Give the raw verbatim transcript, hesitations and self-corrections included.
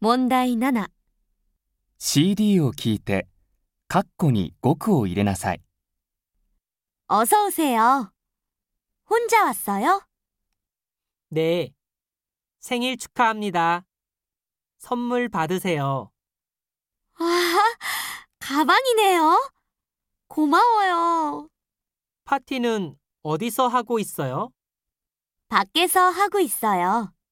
問題なな。 シーディー を聞いて、カッコに語句を入れなさい。 어서 오세요. 혼자 왔어요? 네. 생일 축하합니다. 선물 받으세요. 아, 가방이네요. 고마워요. 파티는 어디서 하고 있어요? 밖에서 하고 있어요.